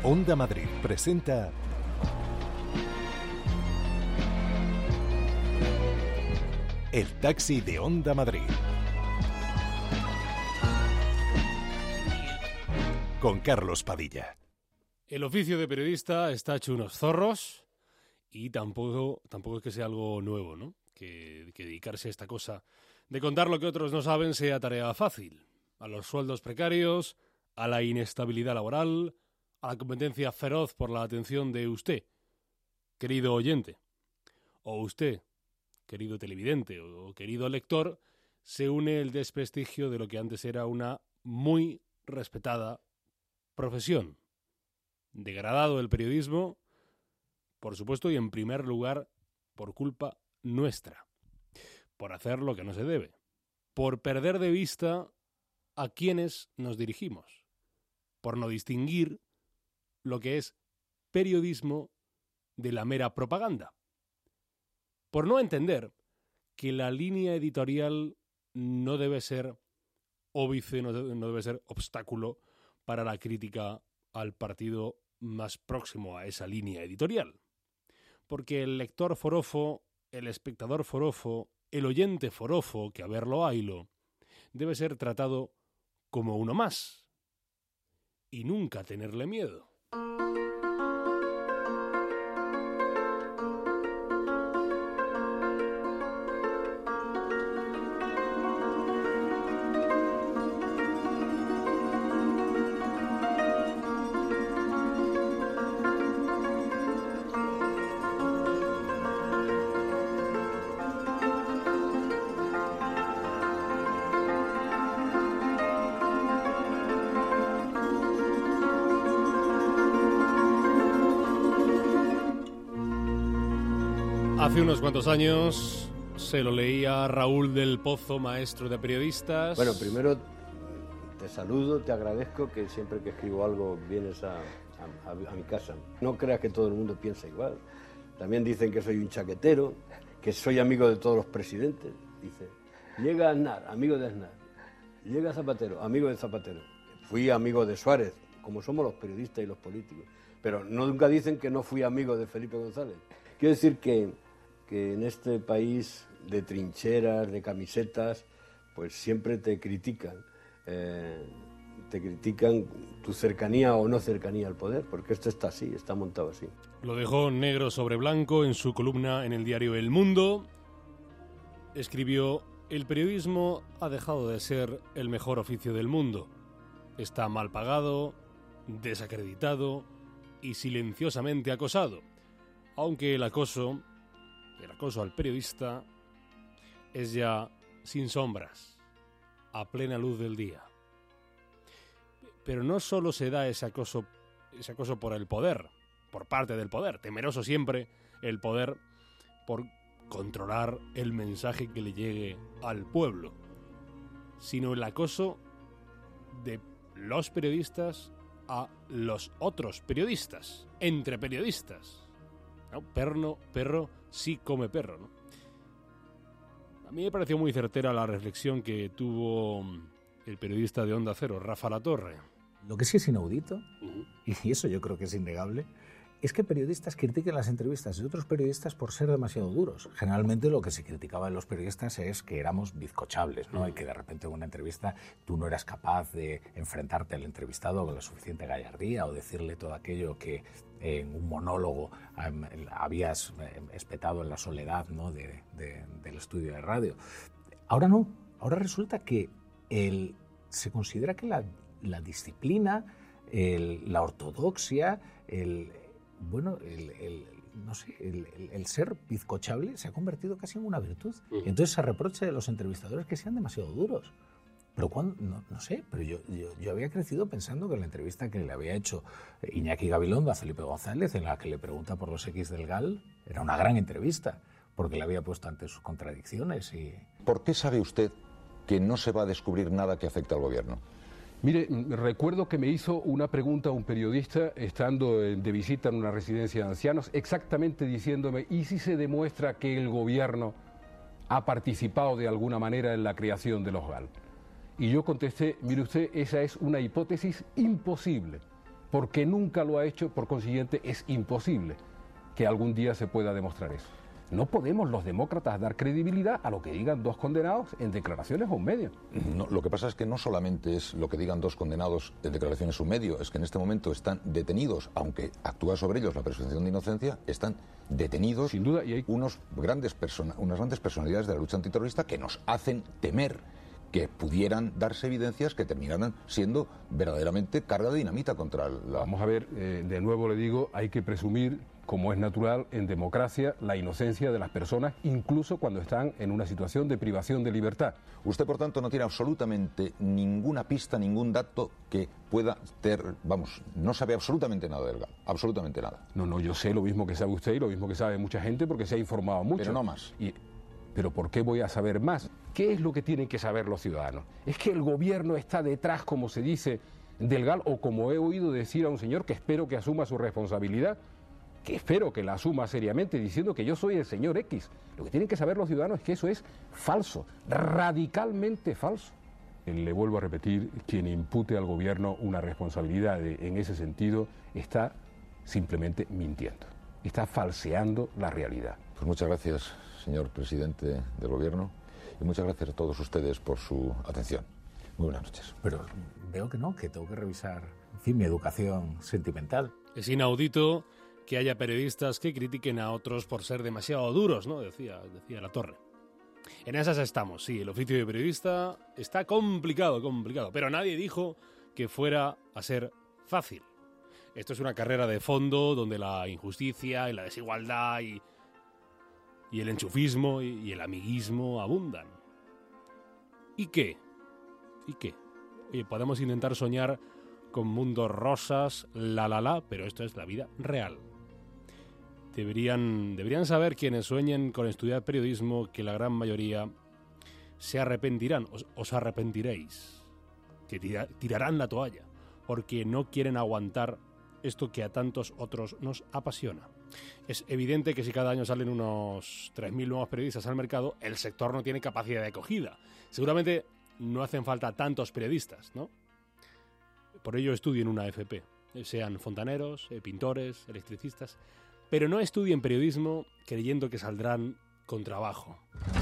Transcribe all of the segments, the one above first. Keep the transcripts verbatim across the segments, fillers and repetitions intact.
Onda Madrid presenta El Taxi de Onda Madrid. Con Carlos Padilla. El oficio de periodista está hecho unos zorros y tampoco, tampoco es que sea algo nuevo, ¿no? Que, que dedicarse a esta cosa de contar lo que otros no saben sea tarea fácil. A los sueldos precarios, a la inestabilidad laboral, a la competencia feroz por la atención de usted, querido oyente. O usted, querido televidente o querido lector, se une el desprestigio de lo que antes era una muy respetada profesión. Degradado el periodismo, por supuesto, y en primer lugar, por culpa nuestra. Por hacer lo que no se debe. Por perder de vista a quienes nos dirigimos. Por no distinguir lo que es periodismo de la mera propaganda. Por no entender que la línea editorial no debe ser óbice, no debe, no debe ser obstáculo para la crítica al partido más próximo a esa línea editorial. Porque el lector forofo, el espectador forofo, el oyente forofo, que a verlo haylo, debe ser tratado como uno más y nunca tenerle miedo. Hace unos cuantos años se lo leía Raúl del Pozo, maestro de periodistas. Bueno, primero te saludo, te agradezco que siempre que escribo algo vienes a, a, a mi casa. No creas que todo el mundo piensa igual. También dicen que soy un chaquetero, que soy amigo de todos los presidentes. Dice, llega Aznar, amigo de Aznar. Llega Zapatero, amigo de Zapatero. Fui amigo de Suárez, como somos los periodistas y los políticos. Pero no, nunca dicen que no fui amigo de Felipe González. Quiero decir que... que en este país de trincheras, de camisetas, pues siempre te critican, eh, te critican tu cercanía o no cercanía al poder, porque esto está así, está montado así. Lo dejó negro sobre blanco en su columna en el diario El Mundo. Escribió, el periodismo ha dejado de ser el mejor oficio del mundo. Está mal pagado, desacreditado y silenciosamente acosado, aunque el acoso... El acoso al periodista es ya sin sombras, a plena luz del día. Pero no solo se da ese acoso, ese acoso por el poder, por parte del poder, temeroso siempre el poder por controlar el mensaje que le llegue al pueblo, sino el acoso de los periodistas a los otros periodistas, entre periodistas. ¿No? Perno, perro, sí come perro, ¿no? A mí me pareció muy certera la reflexión que tuvo el periodista de Onda Cero, Rafa Latorre. Lo que sí es inaudito, uh-huh. y eso yo creo que es innegable, es que periodistas critiquen las entrevistas de otros periodistas por ser demasiado duros. Generalmente lo que se criticaba de los periodistas es que éramos bizcochables, ¿no? Uh-huh. Y que de repente en una entrevista tú no eras capaz de enfrentarte al entrevistado con la suficiente gallardía o decirle todo aquello que en un monólogo um, habías um, espetado en la soledad, ¿no? de, de, del estudio de radio. Ahora no, ahora resulta que el, se considera que la, la disciplina, el, la ortodoxia, el... Bueno, el, el, no sé, el, el, el ser bizcochable se ha convertido casi en una virtud. Uh-huh. Entonces se reprocha de los entrevistadores que sean demasiado duros. Pero cuando, no, no sé, pero yo, yo, yo había crecido pensando que la entrevista que le había hecho Iñaki Gabilondo a Felipe González, en la que le pregunta por los X del G A L, era una gran entrevista, porque le había puesto ante sus contradicciones. Y... ¿Por qué sabe usted que no se va a descubrir nada que afecte al gobierno? Mire, recuerdo que me hizo una pregunta un periodista estando de visita en una residencia de ancianos, exactamente diciéndome, ¿y si se demuestra que el gobierno ha participado de alguna manera en la creación de los G A L? Y yo contesté, mire usted, esa es una hipótesis imposible. porque nunca lo ha hecho, por consiguiente es imposible que algún día se pueda demostrar eso. No podemos los demócratas dar credibilidad a lo que digan dos condenados en declaraciones o un medio. No, lo que pasa es que no solamente es lo que digan dos condenados en declaraciones o un medio, es que en este momento están detenidos, aunque actúa sobre ellos la presunción de inocencia, están detenidos. Sin duda, y hay unos grandes persona, unas grandes personalidades de la lucha antiterrorista que nos hacen temer que pudieran darse evidencias que terminaran siendo verdaderamente carga de dinamita contra la... Vamos a ver, eh, de nuevo le digo, hay que presumir, como es natural en democracia, la inocencia de las personas, incluso cuando están en una situación de privación de libertad. Usted, por tanto, no tiene absolutamente ninguna pista, ningún dato que pueda ter, vamos, no sabe absolutamente nada del G A L, absolutamente nada. No, no, yo sé lo mismo que sabe usted y lo mismo que sabe mucha gente porque se ha informado mucho. Pero no más. Y, ¿Pero por qué voy a saber más? ¿Qué es lo que tienen que saber los ciudadanos? ¿Es que el gobierno está detrás, como se dice, del G A L, o como he oído decir a un señor que espero que asuma su responsabilidad, que espero que la asuma seriamente, diciendo que yo soy el señor X? Lo que tienen que saber los ciudadanos es que eso es falso, radicalmente falso. Le vuelvo a repetir, quien impute al gobierno una responsabilidad de, en ese sentido está simplemente mintiendo, está falseando la realidad. Pues muchas gracias, señor presidente del gobierno, y muchas gracias a todos ustedes por su atención. Muy buenas noches. Pero veo que no, que tengo que revisar, en fin, mi educación sentimental. Es inaudito que haya periodistas que critiquen a otros por ser demasiado duros, ¿no? Decía, decía Latorre. En esas estamos, sí, el oficio de periodista está complicado, complicado, pero nadie dijo que fuera a ser fácil. Esto es una carrera de fondo donde la injusticia y la desigualdad y, y el enchufismo y, y el amiguismo abundan. ¿Y qué? ¿Y qué? Oye, podemos intentar soñar con mundos rosas, la la la, pero esto es la vida real. Deberían, deberían saber quienes sueñen con estudiar periodismo que la gran mayoría se arrepentirán, os, os arrepentiréis, que tira, tirarán la toalla, porque no quieren aguantar esto que a tantos otros nos apasiona. Es evidente que si cada año salen unos tres mil nuevos periodistas al mercado, el sector no tiene capacidad de acogida. Seguramente no hacen falta tantos periodistas, ¿no? Por ello estudien una F P, sean fontaneros, eh, pintores, electricistas, pero no estudien periodismo creyendo que saldrán con trabajo.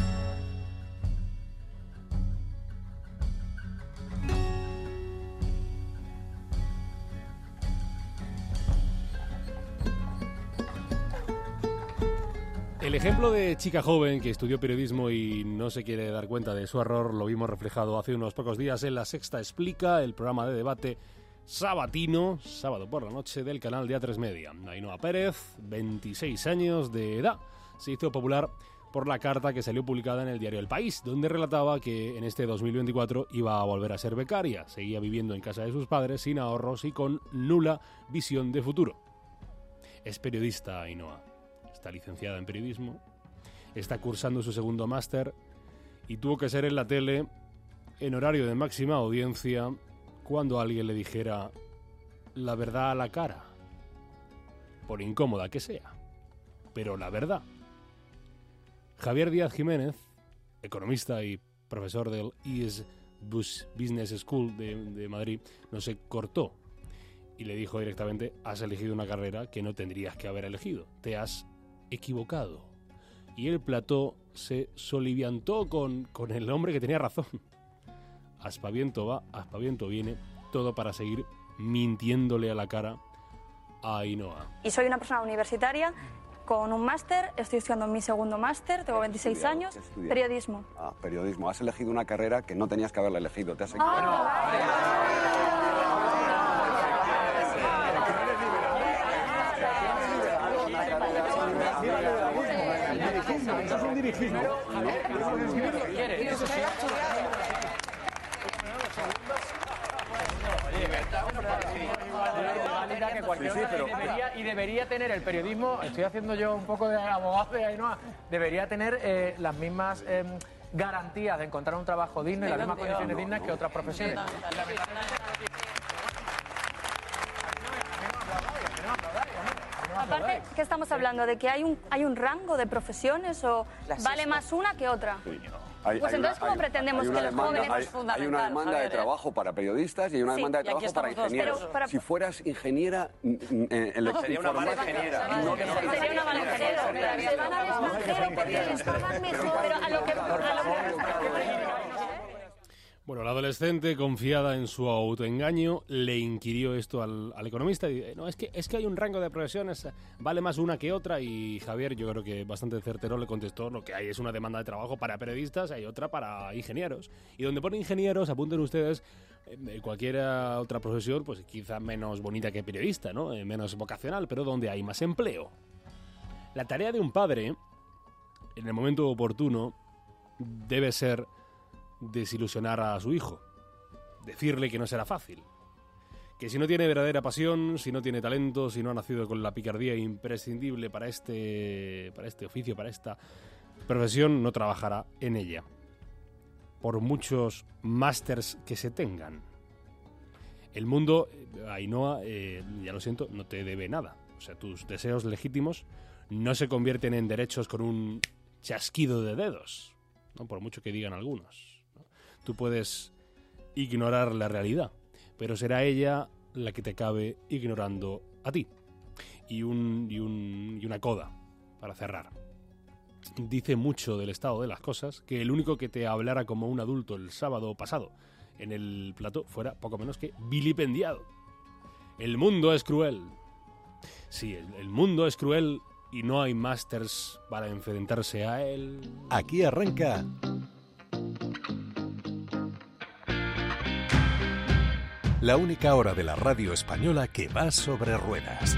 El ejemplo de chica joven que estudió periodismo y no se quiere dar cuenta de su error lo vimos reflejado hace unos pocos días en La Sexta Explica, el programa de debate sabatino, sábado por la noche, del canal de A tres Media. Ainhoa Pérez, veintiséis años de edad, se hizo popular por la carta que salió publicada en el diario El País, donde relataba que en este dos mil veinticuatro iba a volver a ser becaria. Seguía viviendo en casa de sus padres sin ahorros y con nula visión de futuro. Es periodista Ainhoa. Está licenciada en periodismo, está cursando su segundo máster y tuvo que ser en la tele en horario de máxima audiencia cuando alguien le dijera la verdad a la cara, por incómoda que sea, pero la verdad. Javier Díaz Jiménez, economista y profesor del E S Business School de, de Madrid, no se cortó y le dijo directamente: has elegido una carrera que no tendrías que haber elegido, te has equivocado. Y el plató se soliviantó con, con el hombre que tenía razón. Aspaviento va, aspaviento viene, todo para seguir mintiéndole a la cara a Ainhoa. Y soy una persona universitaria con un máster, estoy estudiando mi segundo máster, tengo veintiséis años, periodismo. Ah, periodismo. Has elegido una carrera que no tenías que haberla elegido, te has equivocado. Eso es un dirigismo. Que cualquier sí, sí, pero, debería, y debería tener el periodismo, estoy haciendo yo un poco de abogado de Ainhoa, debería tener eh, las mismas eh, garantías de encontrar un trabajo digno y las mismas condiciones dignas que otras profesiones. Aparte, ¿qué estamos hablando? ¿De que hay un, hay un rango de profesiones o vale más una que otra? Hay, Pues hay entonces, una, ¿cómo hay- pretendemos hay que una los demanda, jóvenes- hay, Es fundamental, hay una demanda Javier, de ¿eh? trabajo para periodistas y hay una Sí, demanda de y aquí trabajo para estamos todos. ingenieros. Pero para- Si fueras ingeniera mm, mm, eh, en Sería una mala ingeniera. Sería una mala ingeniera. Se van al extranjero porque les pagan mejor. Pero a lo que... Bueno, la adolescente, confiada en su autoengaño, le inquirió esto al, al economista y dice, no, es que, es que hay un rango de profesiones, vale más una que otra, y Javier, yo creo que bastante certero, le contestó, lo que hay es una demanda de trabajo para periodistas, hay otra para ingenieros. Y donde pone ingenieros, apunten ustedes, eh, cualquier otra profesión, pues quizá menos bonita que periodista, ¿no? Eh, menos vocacional, pero donde hay más empleo. La tarea de un padre, en el momento oportuno, debe ser desilusionar a su hijo, decirle que no será fácil, que si no tiene verdadera pasión, si no tiene talento, si no ha nacido con la picardía imprescindible para este, para este oficio, para esta profesión, no trabajará en ella, por muchos másters que se tengan. El mundo, Ainhoa, eh, ya lo siento, no te debe nada. O sea, tus deseos legítimos no se convierten en derechos con un chasquido de dedos, ¿no? Por mucho que digan algunos. Tú puedes ignorar la realidad, pero será ella la que te acabe ignorando a ti. Y, un, y, un, y una coda, para cerrar. Dice mucho del estado de las cosas que el único que te hablara como un adulto el sábado pasado en el plató fuera poco menos que vilipendiado. El mundo es cruel. Sí, el, el mundo es cruel y no hay másters para enfrentarse a él. Aquí arranca la única hora de la radio española que va sobre ruedas.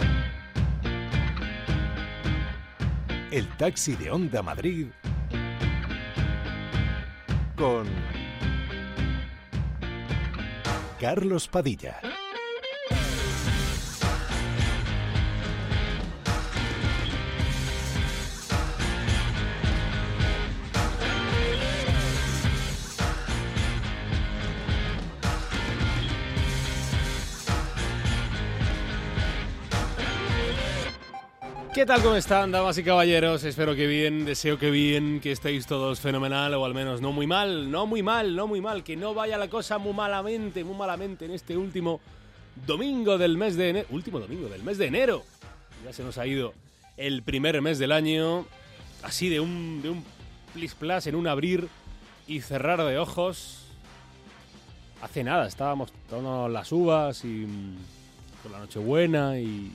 El taxi de Onda Madrid con Carlos Padilla. ¿Qué tal? ¿Cómo están, damas y caballeros? Espero que bien, deseo que bien, que estéis todos fenomenal, o al menos no muy mal, no muy mal, no muy mal, que no vaya la cosa muy malamente, muy malamente en este último domingo del mes de enero. Último domingo del mes de enero. Ya se nos ha ido el primer mes del año, así de un, de un plis plas en un abrir y cerrar de ojos. Hace nada, estábamos tomando las uvas y con la Nochebuena y...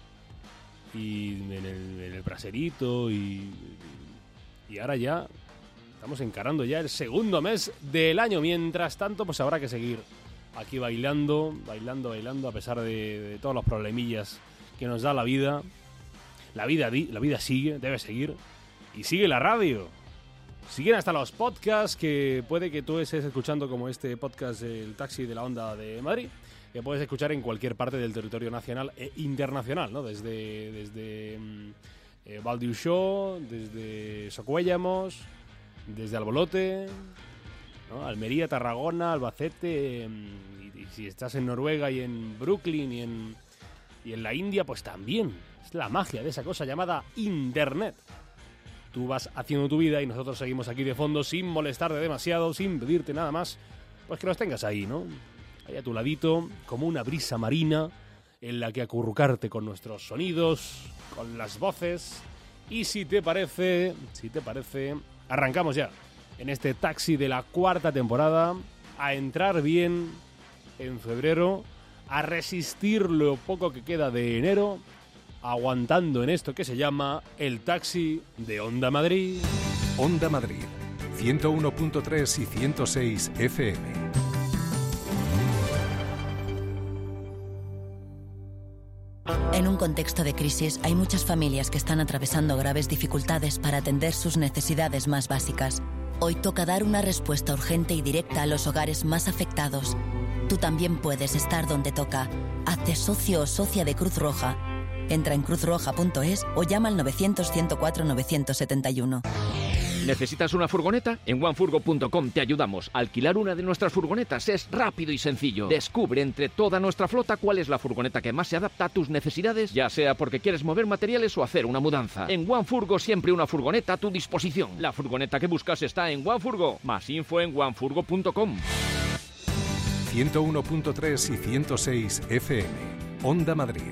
y en el, en el braserito y, y ahora ya estamos encarando ya el segundo mes del año. Mientras tanto, pues habrá que seguir aquí bailando, bailando, bailando, a pesar de, de todos los problemillas que nos da la vida. La vida, la vida sigue, debe seguir, y sigue la radio. Siguen hasta los podcasts que puede que tú estés escuchando, como este podcast El Taxi de la Onda de Madrid, que puedes escuchar en cualquier parte del territorio nacional e internacional, ¿no? Desde, desde eh, Valdiuixó, desde Socuéllamos, desde Albolote, ¿no? Almería, Tarragona, Albacete, eh, y, y si estás en Noruega y en Brooklyn y en, y en la India, pues también. Es la magia de esa cosa llamada Internet. Tú vas haciendo tu vida y nosotros seguimos aquí de fondo sin molestarte demasiado, sin pedirte nada más, pues que nos tengas ahí, ¿no? Ahí a tu ladito, como una brisa marina en la que acurrucarte con nuestros sonidos, con las voces. Y si te parece, si te parece, arrancamos ya en este taxi de la cuarta temporada, a entrar bien en febrero, a resistir lo poco que queda de enero, aguantando en esto que se llama el taxi de Onda Madrid. Onda Madrid, ciento uno punto tres y ciento seis F M. En un contexto de crisis, hay muchas familias que están atravesando graves dificultades para atender sus necesidades más básicas. Hoy toca dar una respuesta urgente y directa a los hogares más afectados. Tú también puedes estar donde toca. Hazte socio o socia de Cruz Roja. Entra en cruz roja punto es o llama al novecientos, ciento cuatro, novecientos setenta y uno. ¿Necesitas una furgoneta? En OneFurgo punto com te ayudamos. Alquilar una de nuestras furgonetas es rápido y sencillo. Descubre entre toda nuestra flota cuál es la furgoneta que más se adapta a tus necesidades, ya sea porque quieres mover materiales o hacer una mudanza. En OneFurgo siempre una furgoneta a tu disposición. La furgoneta que buscas está en OneFurgo. Más info en OneFurgo punto com. ciento uno punto tres y ciento seis F M. Onda Madrid.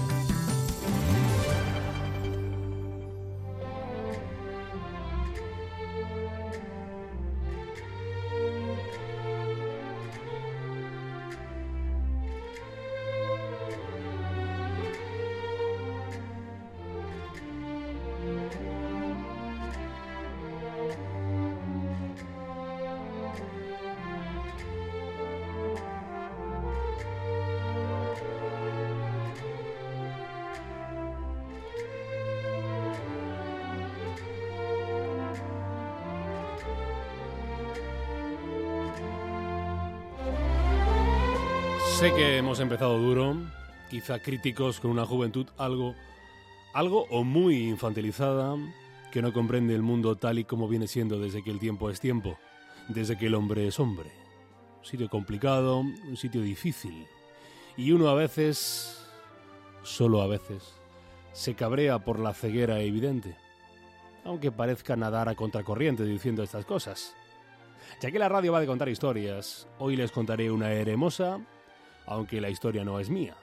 Sé que hemos empezado duro, quizá críticos con una juventud algo, algo o muy infantilizada, que no comprende el mundo tal y como viene siendo desde que el tiempo es tiempo, desde que el hombre es hombre. Un sitio complicado, un sitio difícil. Y uno a veces, solo a veces, se cabrea por la ceguera evidente, aunque parezca nadar a contracorriente diciendo estas cosas. Ya que la radio va de contar historias, hoy les contaré una hermosa, aunque la historia no es mía.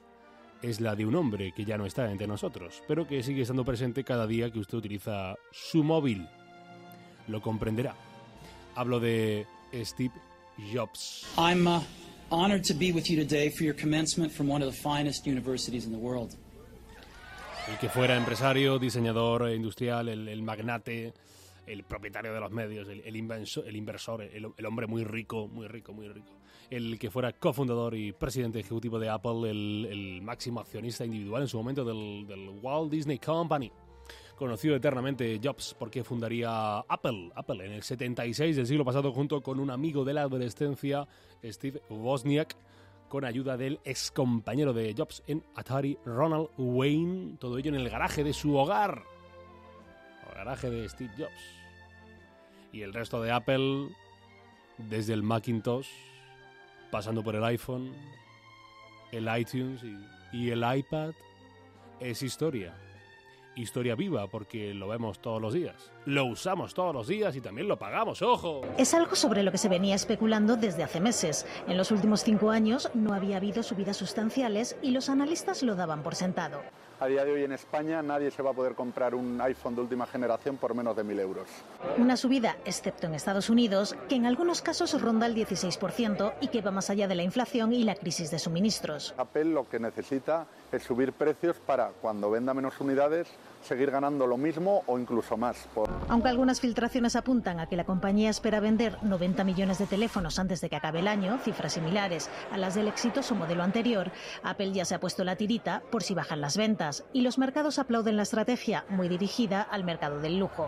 Es la de un hombre que ya no está entre nosotros, pero que sigue estando presente cada día que usted utiliza su móvil. Lo comprenderá. Hablo de Steve Jobs. I'm uh, honored to be with you today for your commencement from one of the finest universities in the world. El que fuera empresario, diseñador industrial, el, el magnate, el propietario de los medios, el, el, inversor, el inversor, el, el hombre muy rico, muy rico, muy rico. El que fuera cofundador y presidente ejecutivo de Apple, el, el máximo accionista individual en su momento del, del Walt Disney Company. Conocido eternamente Jobs porque fundaría Apple, Apple en el setenta y seis del siglo pasado junto con un amigo de la adolescencia, Steve Wozniak, con ayuda del ex compañero de Jobs en Atari, Ronald Wayne. Todo ello en el garaje de su hogar. El garaje de Steve Jobs. Y el resto de Apple, desde el Macintosh, pasando por el iPhone, el iTunes y, y el iPad, es historia. Historia viva, porque lo vemos todos los días. Lo usamos todos los días y también lo pagamos, ¡ojo! Es algo sobre lo que se venía especulando desde hace meses. En los últimos cinco años no había habido subidas sustanciales y los analistas lo daban por sentado. A día de hoy en España nadie se va a poder comprar un iPhone de última generación por menos de mil euros. Una subida, excepto en Estados Unidos, que en algunos casos ronda el dieciséis por ciento y que va más allá de la inflación y la crisis de suministros. Apple lo que necesita es subir precios para, cuando venda menos unidades, seguir ganando lo mismo o incluso más. Por... Aunque algunas filtraciones apuntan a que la compañía espera vender noventa millones de teléfonos antes de que acabe el año, cifras similares a las del exitoso modelo anterior, Apple ya se ha puesto la tirita por si bajan las ventas. Y los mercados aplauden la estrategia, muy dirigida al mercado del lujo.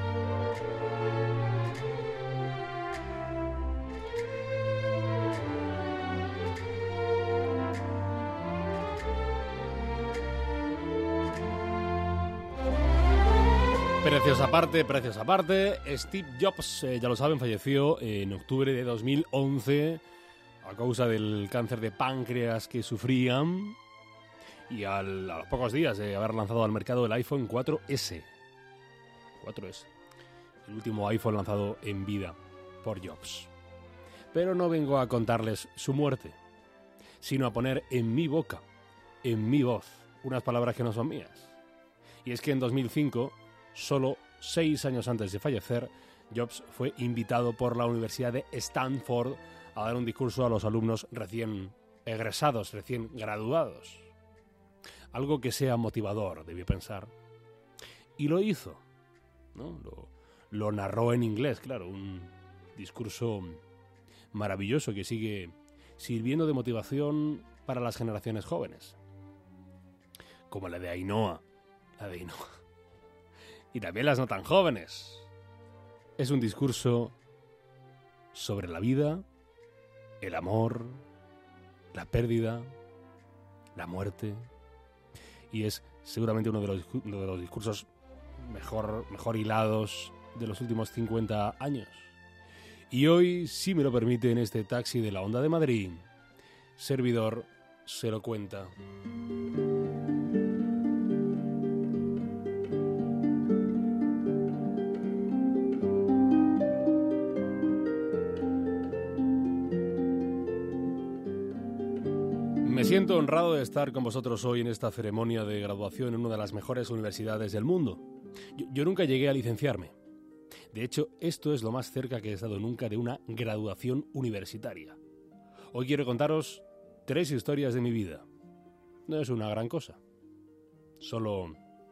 Precios aparte, precios aparte. Steve Jobs, eh, ya lo saben, falleció en octubre de dos mil once a causa del cáncer de páncreas que sufrían. Y al, a los pocos días de haber lanzado al mercado el iPhone cuatro ese. cuatro ese. El último iPhone lanzado en vida por Jobs. Pero no vengo a contarles su muerte, sino a poner en mi boca, en mi voz, unas palabras que no son mías. Y es que en dos mil cinco, solo seis años antes de fallecer, Jobs fue invitado por la Universidad de Stanford a dar un discurso a los alumnos recién egresados, recién graduados. Algo que sea motivador, debió pensar. Y lo hizo, ¿no? Lo, lo narró en inglés, claro, un discurso maravilloso que sigue sirviendo de motivación para las generaciones jóvenes. Como la de Ainhoa, la de Ainhoa. Y también las no tan jóvenes. Es un discurso sobre la vida, el amor, la pérdida, la muerte. Y es seguramente uno de los, uno de los discursos mejor, mejor hilados de los últimos cincuenta años. Y hoy, si me lo permite, en este taxi de la Onda de Madrid, servidor se lo cuenta. Me siento honrado de estar con vosotros hoy en esta ceremonia de graduación en una de las mejores universidades del mundo. Yo, yo nunca llegué a licenciarme. De hecho, esto es lo más cerca que he estado nunca de una graduación universitaria. Hoy quiero contaros tres historias de mi vida. No es una gran cosa. Solo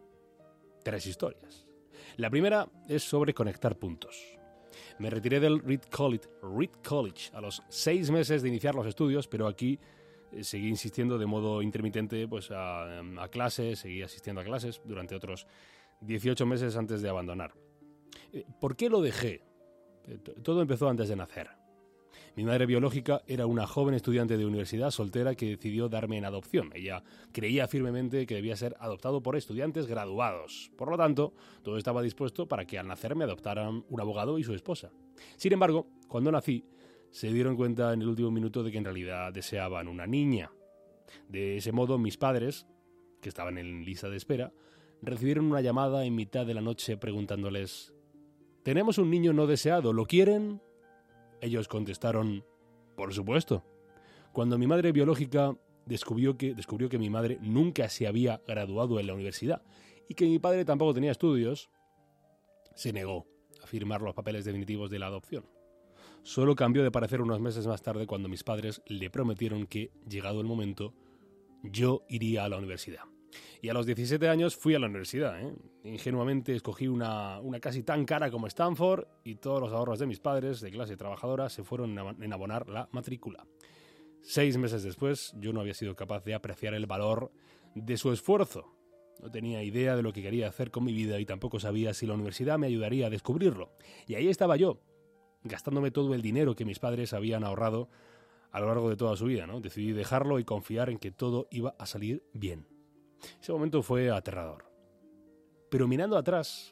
tres historias. La primera es sobre conectar puntos. Me retiré del Reed College, Reed College a los seis meses de iniciar los estudios, pero aquí eh, seguí insistiendo de modo intermitente pues, a, a clases, seguí asistiendo a clases durante otros dieciocho meses antes de abandonar. ¿Por qué lo dejé? Todo empezó antes de nacer. Mi madre biológica era una joven estudiante de universidad soltera que decidió darme en adopción. Ella creía firmemente que debía ser adoptado por estudiantes graduados. Por lo tanto, todo estaba dispuesto para que al nacer me adoptaran un abogado y su esposa. Sin embargo, cuando nací, se dieron cuenta en el último minuto de que en realidad deseaban una niña. De ese modo, mis padres, que estaban en lista de espera, recibieron una llamada en mitad de la noche preguntándoles: «Tenemos un niño no deseado, ¿lo quieren?» Ellos contestaron: «Por supuesto». Cuando mi madre biológica descubrió que, descubrió que mi madre nunca se había graduado en la universidad y que mi padre tampoco tenía estudios, se negó a firmar los papeles definitivos de la adopción. Solo cambió de parecer unos meses más tarde cuando mis padres le prometieron que, llegado el momento, yo iría a la universidad. Y a los diecisiete años fui a la universidad. ¿eh? Ingenuamente escogí una, una casi tan cara como Stanford y todos los ahorros de mis padres, de clase trabajadora, se fueron en abonar la matrícula. Seis meses después, yo no había sido capaz de apreciar el valor de su esfuerzo. No tenía idea de lo que quería hacer con mi vida y tampoco sabía si la universidad me ayudaría a descubrirlo. Y ahí estaba yo, gastándome todo el dinero que mis padres habían ahorrado a lo largo de toda su vida, ¿no? Decidí dejarlo y confiar en que todo iba a salir bien. Ese momento fue aterrador. Pero mirando atrás,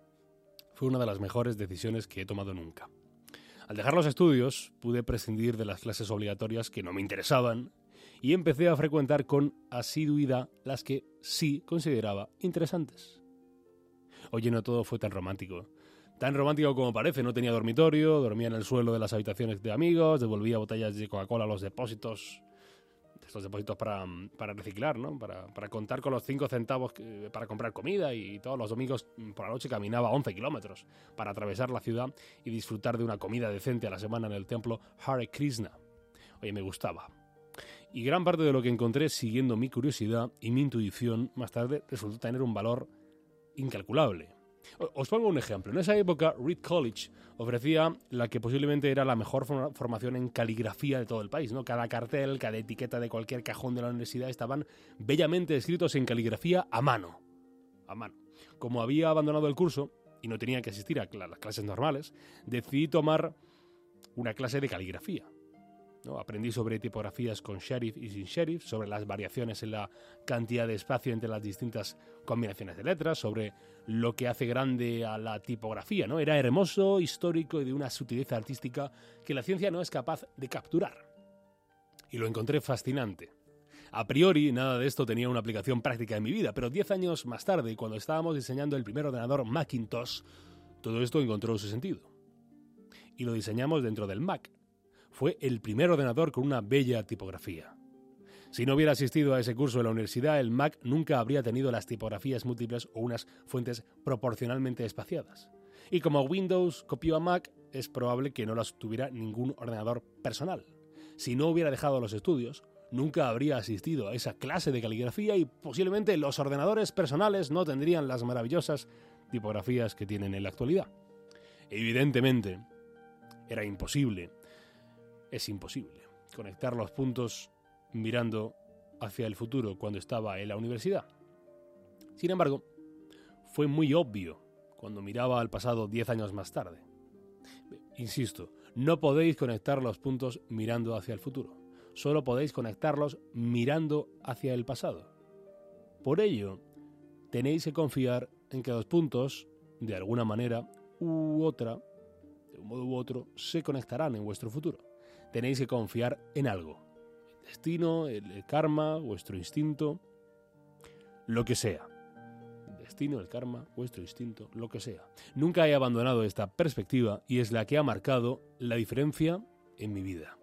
fue una de las mejores decisiones que he tomado nunca. Al dejar los estudios, pude prescindir de las clases obligatorias que no me interesaban y empecé a frecuentar con asiduidad las que sí consideraba interesantes. Oye, no todo fue tan romántico. Tan romántico como parece. No tenía dormitorio, dormía en el suelo de las habitaciones de amigos, devolvía botellas de Coca-Cola a los depósitos, estos depósitos para, para reciclar, ¿no? Para, para contar con los cinco centavos que, para comprar comida, y todos los domingos por la noche caminaba once kilómetros para atravesar la ciudad y disfrutar de una comida decente a la semana en el templo Hare Krishna. Oye, me gustaba. Y gran parte de lo que encontré siguiendo mi curiosidad y mi intuición más tarde resultó tener un valor incalculable. Os pongo un ejemplo. En esa época, Reed College ofrecía la que posiblemente era la mejor formación en caligrafía de todo el país, ¿no? Cada cartel, cada etiqueta de cualquier cajón de la universidad estaban bellamente escritos en caligrafía a mano. A mano. Como había abandonado el curso y no tenía que asistir a las clases normales, decidí tomar una clase de caligrafía, ¿no? Aprendí sobre tipografías con serif y sin serif, sobre las variaciones en la cantidad de espacio entre las distintas combinaciones de letras, sobre lo que hace grande a la tipografía, ¿no? Era hermoso, histórico y de una sutileza artística que la ciencia no es capaz de capturar. Y lo encontré fascinante. A priori, nada de esto tenía una aplicación práctica en mi vida, pero diez años más tarde, cuando estábamos diseñando el primer ordenador Macintosh, todo esto encontró su sentido. Y lo diseñamos dentro del Mac. Fue el primer ordenador con una bella tipografía. Si no hubiera asistido a ese curso en la universidad, el Mac nunca habría tenido las tipografías múltiples o unas fuentes proporcionalmente espaciadas. Y como Windows copió a Mac, es probable que no las tuviera ningún ordenador personal. Si no hubiera dejado los estudios, nunca habría asistido a esa clase de caligrafía y posiblemente los ordenadores personales no tendrían las maravillosas tipografías que tienen en la actualidad. Evidentemente, era imposible. Es imposible conectar los puntos mirando hacia el futuro cuando estaba en la universidad. Sin embargo, fue muy obvio cuando miraba al pasado diez años más tarde. Insisto, no podéis conectar los puntos mirando hacia el futuro. Solo podéis conectarlos mirando hacia el pasado. Por ello, tenéis que confiar en que los puntos, de alguna manera, u otra, de un modo u otro, se conectarán en vuestro futuro. Tenéis que confiar en algo. El destino, el karma, vuestro instinto, lo que sea. El destino, el karma, vuestro instinto, lo que sea. Nunca he abandonado esta perspectiva y es la que ha marcado la diferencia en mi vida.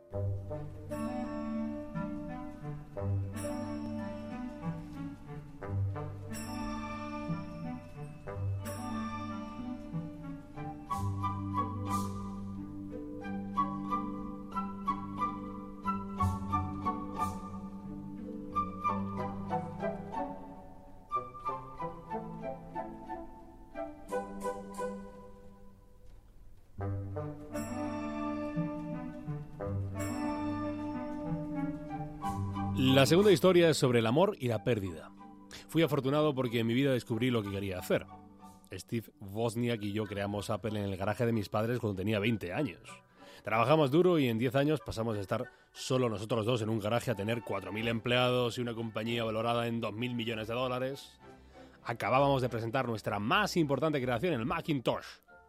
La segunda historia es sobre el amor y la pérdida. Fui afortunado porque en mi vida descubrí lo que quería hacer. Steve Wozniak y yo creamos Apple en el garaje de mis padres cuando tenía veinte años. Trabajamos duro y en diez años pasamos de estar solo nosotros dos en un garaje a tener cuatro mil empleados y una compañía valorada en dos mil millones de dólares. Acabábamos de presentar nuestra más importante creación, el Macintosh.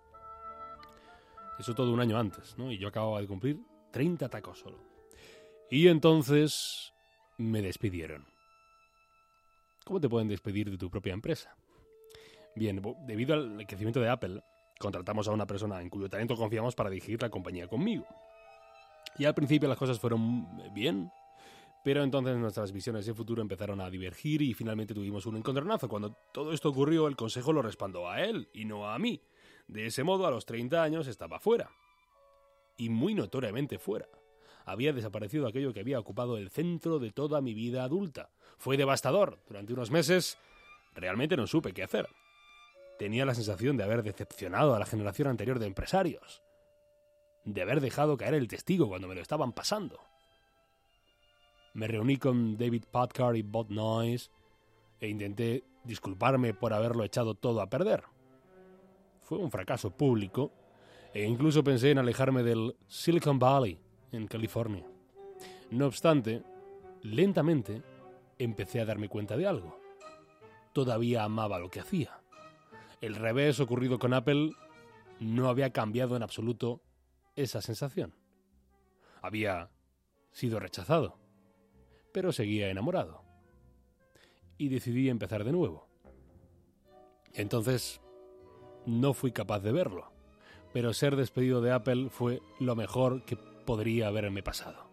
Eso todo un año antes, ¿no? Y yo acababa de cumplir treinta tacos solo. Y entonces me despidieron. ¿Cómo te pueden despedir de tu propia empresa? Bien, debido al crecimiento de Apple, contratamos a una persona en cuyo talento confiamos para dirigir la compañía conmigo. Y al principio las cosas fueron bien, pero entonces nuestras visiones de futuro empezaron a divergir y finalmente tuvimos un encontronazo. Cuando todo esto ocurrió, el consejo lo respaldó a él y no a mí. De ese modo, a los treinta años estaba fuera. Y muy notoriamente fuera. Había desaparecido aquello que había ocupado el centro de toda mi vida adulta. Fue devastador. Durante unos meses realmente no supe qué hacer. Tenía la sensación de haber decepcionado a la generación anterior de empresarios. De haber dejado caer el testigo cuando me lo estaban pasando. Me reuní con David Packard y Bob Noyce e intenté disculparme por haberlo echado todo a perder. Fue un fracaso público e incluso pensé en alejarme del Silicon Valley, en California. No obstante, lentamente empecé a darme cuenta de algo. Todavía amaba lo que hacía. El revés ocurrido con Apple no había cambiado en absoluto esa sensación. Había sido rechazado, pero seguía enamorado. Y decidí empezar de nuevo. Entonces, no fui capaz de verlo, pero ser despedido de Apple fue lo mejor que podría haberme pasado.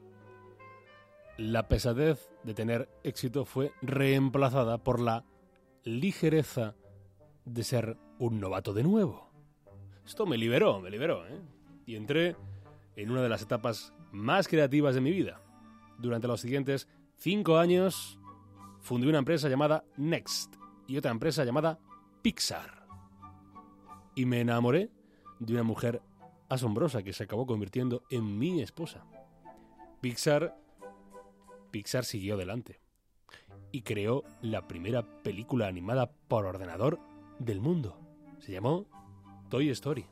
La pesadez de tener éxito fue reemplazada por la ligereza de ser un novato de nuevo. Esto me liberó, me liberó, ¿eh? Y entré en una de las etapas más creativas de mi vida. Durante los siguientes cinco años fundé una empresa llamada Next y otra empresa llamada Pixar. Y me enamoré de una mujer asombrosa que se acabó convirtiendo en mi esposa. Pixar, Pixar siguió adelante y creó la primera película animada por ordenador del mundo. Se llamó Toy Story.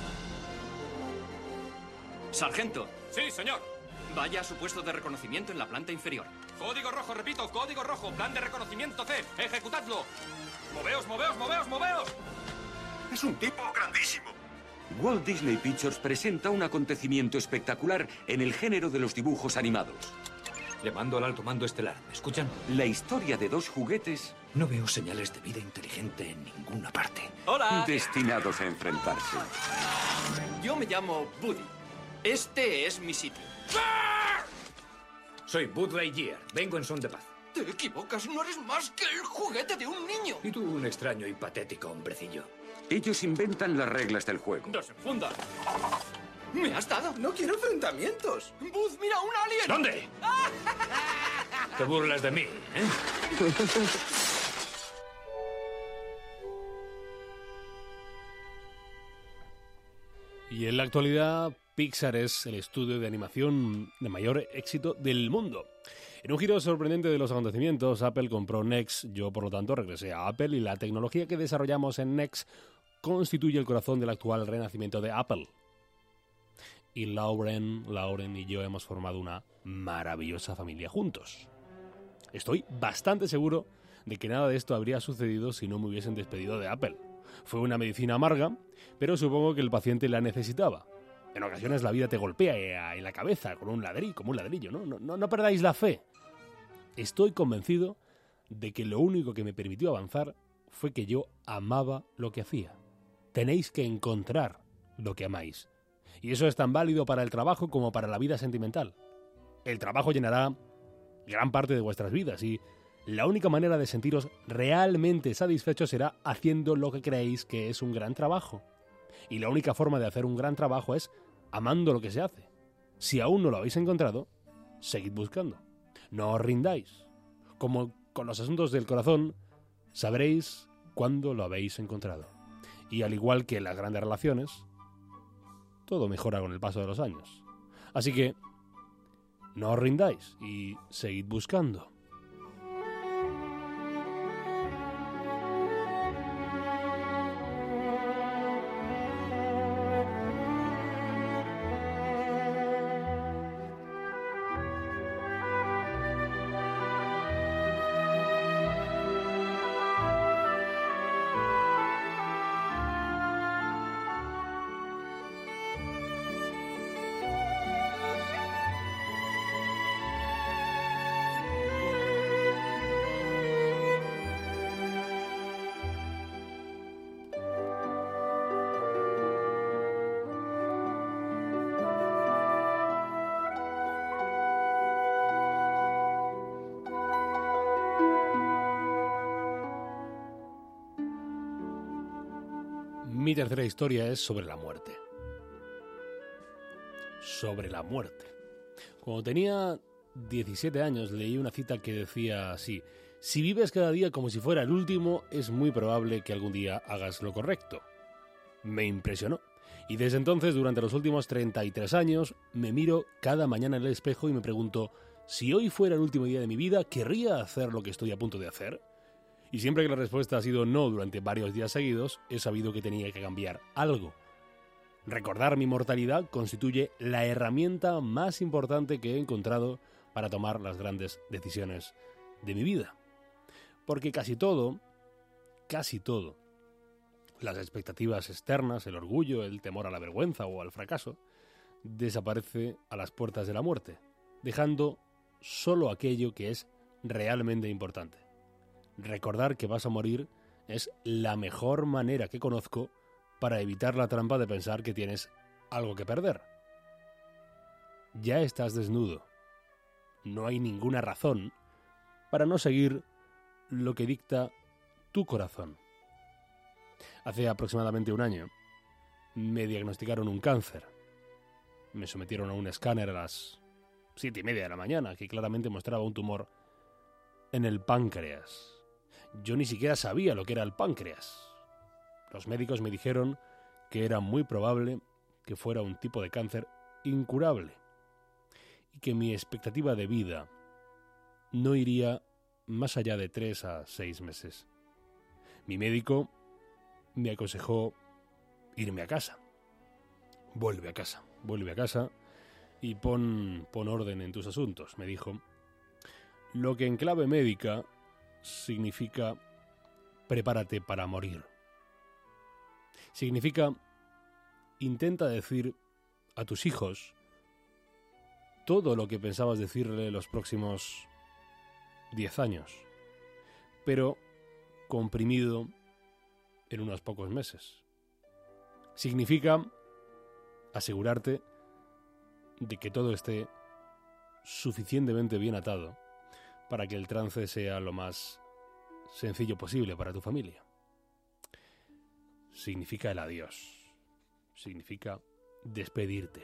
Sargento. Sí, señor. Vaya a su puesto de reconocimiento en la planta inferior. Código rojo, repito, código rojo, plan de reconocimiento C. Ejecutadlo. Moveos, moveos, moveos, moveos. Es un tipo grandísimo. Walt Disney Pictures presenta un acontecimiento espectacular en el género de los dibujos animados. Le mando al alto mando estelar. ¿Me escuchan? La historia de dos juguetes... No veo señales de vida inteligente en ninguna parte. ¡Hola! Destinados a enfrentarse. Yo me llamo Woody. Este es mi sitio. Soy Buzz Lightyear. Vengo en son de paz. Te equivocas, no eres más que el juguete de un niño. Y tú un extraño y patético hombrecillo. Ellos inventan las reglas del juego. ¡Desenfunda! ¿Me has dado? No quiero enfrentamientos. Buzz, mira, un alien. ¿Dónde? Te burlas de mí, ¿eh? Y en la actualidad, Pixar es el estudio de animación de mayor éxito del mundo. En un giro sorprendente de los acontecimientos, Apple compró Next. Yo, por lo tanto, regresé a Apple y la tecnología que desarrollamos en Next constituye el corazón del actual renacimiento de Apple. Y Lauren, Lauren y yo hemos formado una maravillosa familia juntos. Estoy bastante seguro de que nada de esto habría sucedido si no me hubiesen despedido de Apple. Fue una medicina amarga, pero supongo que el paciente la necesitaba. En ocasiones la vida te golpea en la cabeza con un ladrillo, como un ladrillo, ¿no? No, no, no perdáis la fe. Estoy convencido de que lo único que me permitió avanzar fue que yo amaba lo que hacía. Tenéis que encontrar lo que amáis. Y eso es tan válido para el trabajo como para la vida sentimental. El trabajo llenará gran parte de vuestras vidas y la única manera de sentiros realmente satisfechos será haciendo lo que creéis que es un gran trabajo. Y la única forma de hacer un gran trabajo es amando lo que se hace. Si aún no lo habéis encontrado, seguid buscando. No os rindáis. Como con los asuntos del corazón, sabréis cuándo lo habéis encontrado. Y al igual que en las grandes relaciones, todo mejora con el paso de los años. Así que no os rindáis y seguid buscando. Mi tercera historia es sobre la muerte. Sobre la muerte. Cuando tenía diecisiete años leí una cita que decía así: si vives cada día como si fuera el último, es muy probable que algún día hagas lo correcto. Me impresionó. Y desde entonces, durante los últimos treinta y tres años, me miro cada mañana en el espejo y me pregunto, si hoy fuera el último día de mi vida, ¿querría hacer lo que estoy a punto de hacer? Y siempre que la respuesta ha sido no durante varios días seguidos, he sabido que tenía que cambiar algo. Recordar mi mortalidad constituye la herramienta más importante que he encontrado para tomar las grandes decisiones de mi vida. Porque casi todo, casi todo, las expectativas externas, el orgullo, el temor a la vergüenza o al fracaso, desaparece a las puertas de la muerte, dejando solo aquello que es realmente importante. Recordar que vas a morir es la mejor manera que conozco para evitar la trampa de pensar que tienes algo que perder. Ya estás desnudo. No hay ninguna razón para no seguir lo que dicta tu corazón. Hace aproximadamente un año me diagnosticaron un cáncer. Me sometieron a un escáner a las siete y media de la mañana que claramente mostraba un tumor en el páncreas. Yo ni siquiera sabía lo que era el páncreas. Los médicos me dijeron que era muy probable que fuera un tipo de cáncer incurable y que mi expectativa de vida no iría más allá de tres a seis meses. Mi médico me aconsejó irme a casa. Vuelve a casa, vuelve a casa y pon, pon orden en tus asuntos, me dijo. Lo que en clave médica significa prepárate para morir. Significa intenta decir a tus hijos todo lo que pensabas decirle los próximos diez años, pero comprimido en unos pocos meses. Significa asegurarte de que todo esté suficientemente bien atado para que el trance sea lo más sencillo posible para tu familia. Significa el adiós. Significa despedirte.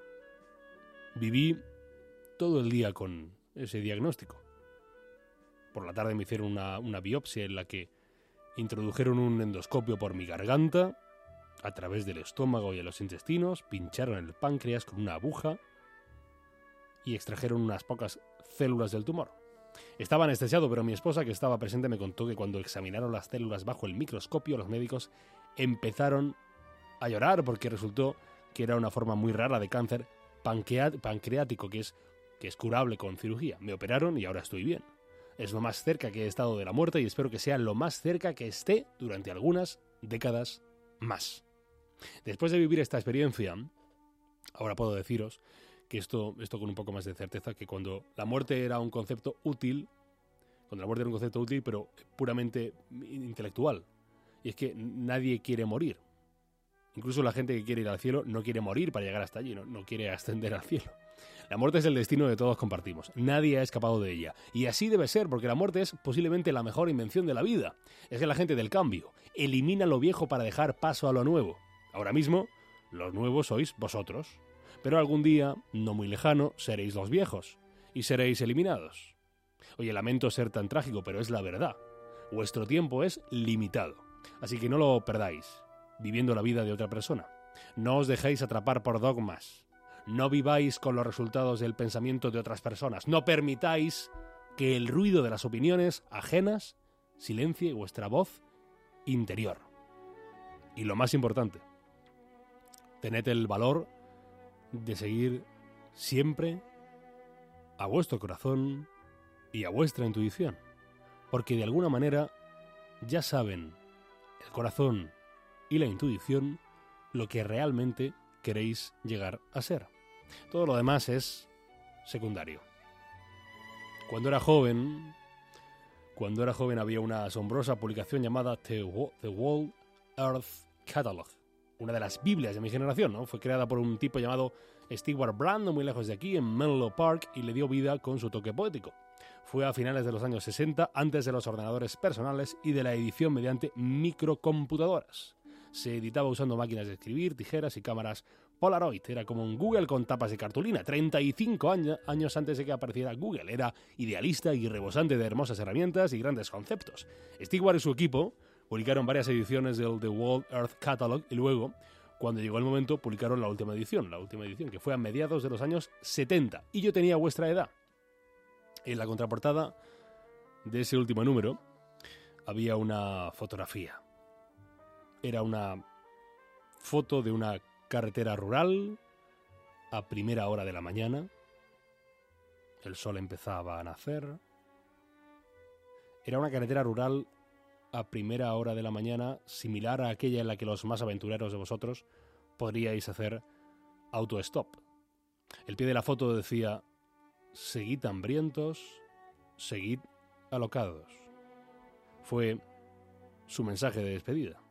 Viví todo el día con ese diagnóstico. Por la tarde me hicieron una, una biopsia en la que introdujeron un endoscopio por mi garganta, a través del estómago y de los intestinos, pincharon el páncreas con una aguja y extrajeron unas pocas células del tumor. Estaba anestesiado, pero mi esposa, que estaba presente, me contó que cuando examinaron las células bajo el microscopio, los médicos empezaron a llorar porque resultó que era una forma muy rara de cáncer pancreático que es, que es curable con cirugía. Me operaron y ahora estoy bien. Es lo más cerca que he estado de la muerte y espero que sea lo más cerca que esté durante algunas décadas más. Después de vivir esta experiencia, ahora puedo deciros que esto, esto con un poco más de certeza, que cuando la muerte era un concepto útil, cuando la muerte era un concepto útil, pero puramente intelectual, y es que nadie quiere morir. Incluso la gente que quiere ir al cielo no quiere morir para llegar hasta allí, no, no quiere ascender al cielo. La muerte es el destino que todos compartimos. Nadie ha escapado de ella. Y así debe ser, porque la muerte es posiblemente la mejor invención de la vida. Es el agente del cambio. Elimina lo viejo para dejar paso a lo nuevo. Ahora mismo, los nuevos sois vosotros. Pero algún día, no muy lejano, seréis los viejos. Y seréis eliminados. Oye, lamento ser tan trágico, pero es la verdad. Vuestro tiempo es limitado. Así que no lo perdáis, viviendo la vida de otra persona. No os dejéis atrapar por dogmas. No viváis con los resultados del pensamiento de otras personas. No permitáis que el ruido de las opiniones ajenas silencie vuestra voz interior. Y lo más importante, tened el valor de seguir siempre a vuestro corazón y a vuestra intuición. Porque de alguna manera ya saben el corazón y la intuición lo que realmente queréis llegar a ser. Todo lo demás es secundario. Cuando era joven, cuando era joven había una asombrosa publicación llamada The World Earth Catalog, una de las Biblias de mi generación, ¿no? Fue creada por un tipo llamado Stewart Brand, no muy lejos de aquí, en Menlo Park, y le dio vida con su toque poético. Fue a finales de los años sesenta, antes de los ordenadores personales y de la edición mediante microcomputadoras. Se editaba usando máquinas de escribir, tijeras y cámaras Polaroid. Era como un Google con tapas de cartulina. treinta y cinco años antes de que apareciera Google. Era idealista y rebosante de hermosas herramientas y grandes conceptos. Stewart y su equipo publicaron varias ediciones del The World Earth Catalog y luego, cuando llegó el momento, publicaron la última edición, la última edición, que fue a mediados de los años setenta. Y yo tenía vuestra edad. En la contraportada de ese último número había una fotografía. Era una foto de una carretera rural a primera hora de la mañana. El sol empezaba a nacer. Era una carretera rural a primera hora de la mañana, similar a aquella en la que los más aventureros de vosotros podríais hacer autostop. El pie de la foto decía: seguid hambrientos, seguid alocados. Fue su mensaje de despedida.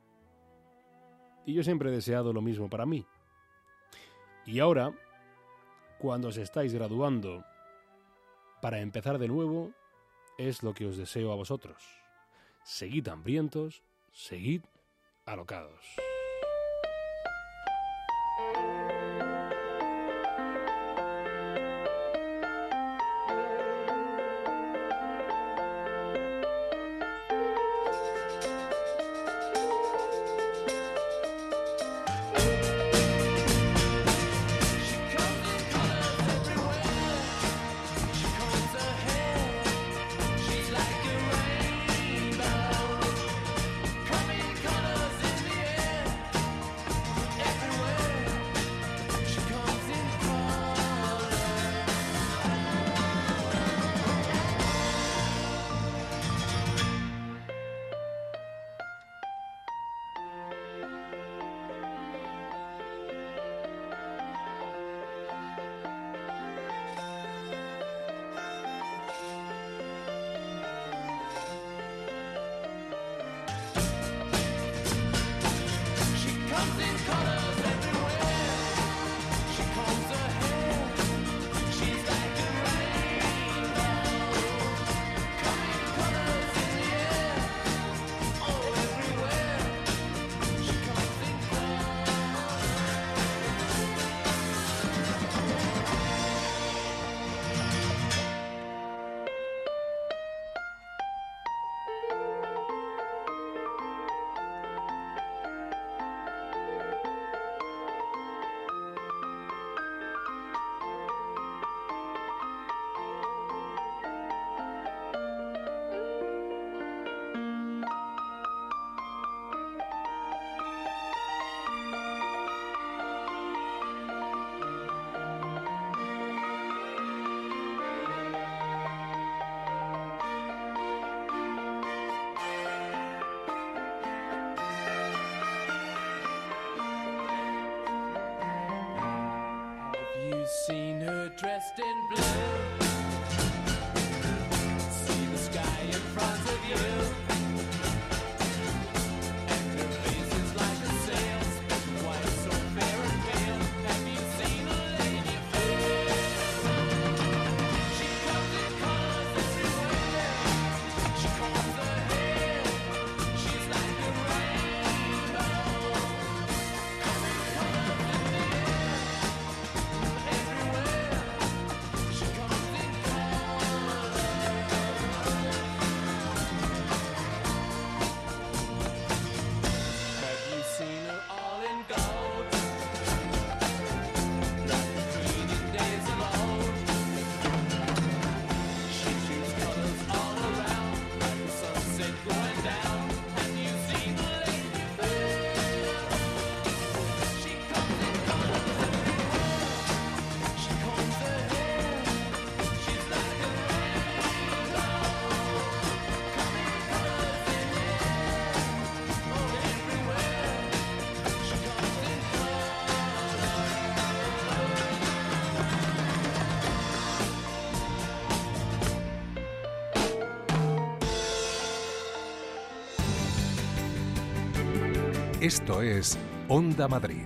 Y yo siempre he deseado lo mismo para mí. Y ahora, cuando os estáis graduando para empezar de nuevo, es lo que os deseo a vosotros. Seguid hambrientos, seguid alocados. you're dressed in blue. See the sky in front of you. And her face is like a sail, spoken white, so fair and pale. Have you seen a lady fair? She comes in colors everywhere. She combs her hair. She's like a rainbow. Coming colors in the air. Everywhere. She comes in colors. Have you seen her all in gold? Like the queen in days of old. She shoots colors all around, like the sunset going down. Have you seen the lady fair? She comes in colors everywhere. She combs her hair. She's like a rainbow. Coming colors in the air. Oh, everywhere. She comes in Esto es Onda Madrid.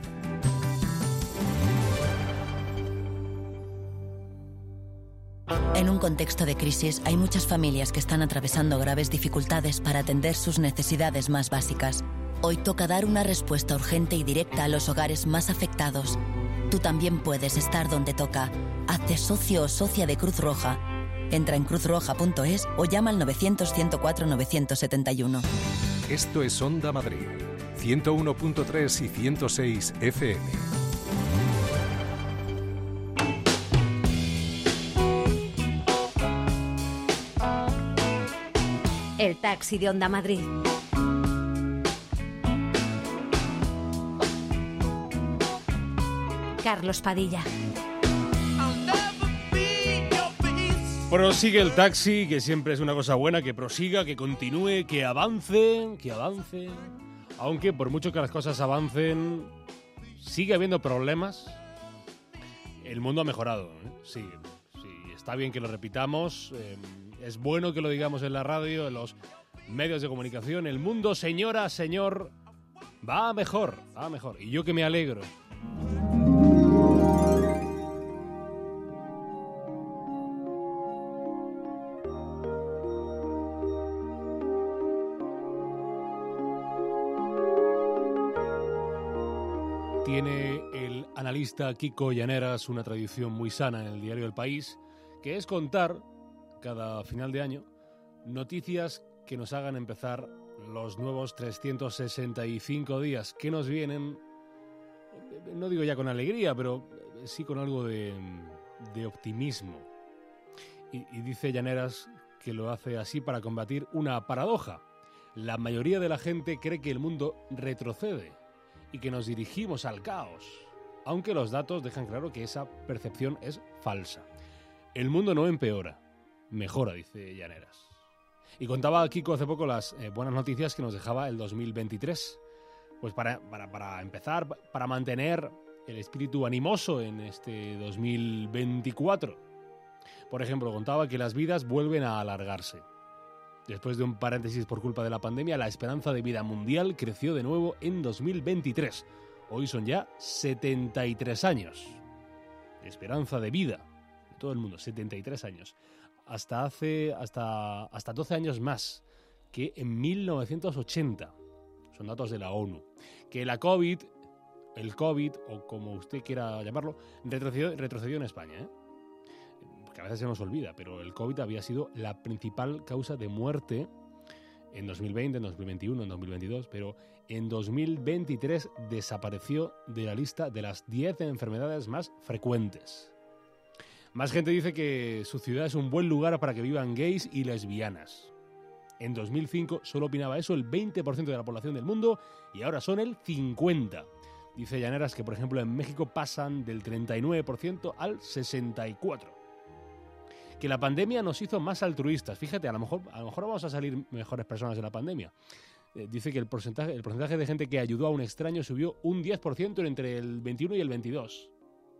En un contexto de crisis hay muchas familias que están atravesando graves dificultades para atender sus necesidades más básicas. Hoy toca dar una respuesta urgente y directa a los hogares más afectados. Tú también puedes estar donde toca. Hazte socio o socia de Cruz Roja. Entra en cruz roja punto es o llama al novecientos, ciento cuatro, novecientos setenta y uno. Esto es Onda Madrid, ciento uno punto tres y ciento seis F M. El taxi de Onda Madrid. Carlos Padilla. Prosigue el taxi, que siempre es una cosa buena, que prosiga, que continúe, que avance, que avance. Aunque por mucho que las cosas avancen, sigue habiendo problemas. El mundo ha mejorado, ¿eh? Sí, sí, está bien que lo repitamos. Eh, es bueno que lo digamos en la radio, en los medios de comunicación. El mundo, señora, señor, va a mejor, va a mejor. Y yo que me alegro. Tiene el analista Kiko Llaneras una tradición muy sana en el diario El País, que es contar, cada final de año, noticias que nos hagan empezar los nuevos trescientos sesenta y cinco días que nos vienen, no digo ya con alegría, pero sí con algo de, de optimismo. Y, y dice Llaneras que lo hace así para combatir una paradoja. La mayoría de la gente cree que el mundo retrocede y que nos dirigimos al caos, aunque los datos dejan claro que esa percepción es falsa. El mundo no empeora, mejora, dice Llaneras. Y contaba Kiko hace poco las eh, buenas noticias que nos dejaba el dos mil veintitrés. Pues para, para, para empezar, para mantener el espíritu animoso en este dos mil veinticuatro. Por ejemplo, contaba que las vidas vuelven a alargarse. Después de un paréntesis por culpa de la pandemia, la esperanza de vida mundial creció de nuevo en dos mil veintitrés. Hoy son ya setenta y tres años. Esperanza de vida de todo el mundo, setenta y tres años. Hasta hace hasta, hasta doce años más que en mil novecientos ochenta. Son datos de la ONU. Que la COVID, el COVID, o como usted quiera llamarlo, retrocedió, retrocedió en España, ¿eh? Que a veces se nos olvida, pero el COVID había sido la principal causa de muerte en dos mil veinte, en dos mil veintiuno, en dos mil veintidós, pero en dos mil veintitrés desapareció de la lista de las diez enfermedades más frecuentes. Más gente dice que su ciudad es un buen lugar para que vivan gays y lesbianas. En dos mil cinco solo opinaba eso el veinte por ciento de la población del mundo y ahora son el cincuenta por ciento. Dice Llaneras que, por ejemplo, en México pasan del treinta y nueve por ciento al sesenta y cuatro por ciento. Que la pandemia nos hizo más altruistas. Fíjate, a lo mejor, a lo mejor vamos a salir mejores personas de la pandemia. Eh, dice que el porcentaje, el porcentaje de gente que ayudó a un extraño subió un diez por ciento entre el veintiuno y el veintidós.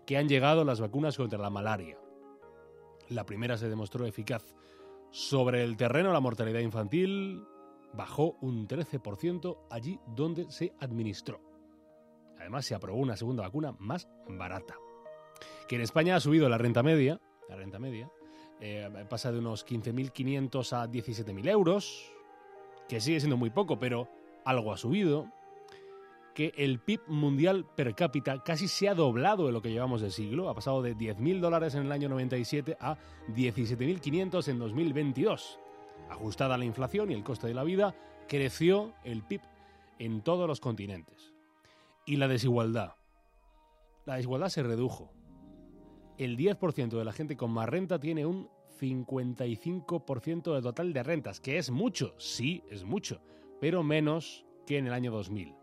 que han llegado las vacunas contra la malaria. La primera se demostró eficaz. Sobre el terreno, la mortalidad infantil bajó un trece por ciento allí donde se administró. Además, se aprobó una segunda vacuna más barata. Que en España ha subido la renta media, la renta media, eh, pasa de unos quince mil quinientos a diecisiete mil euros, que sigue siendo muy poco, pero algo ha subido. Que el P I B mundial per cápita casi se ha doblado en lo que llevamos de siglo, ha pasado de diez mil dólares en el año noventa y siete a diecisiete mil quinientos en dos mil veintidós. Ajustada a la inflación y el coste de la vida, creció el P I B en todos los continentes. Y la desigualdad. La desigualdad se redujo. El diez por ciento de la gente con más renta tiene un cincuenta y cinco por ciento del total de rentas, que es mucho, sí, es mucho, pero menos que en el año dos mil.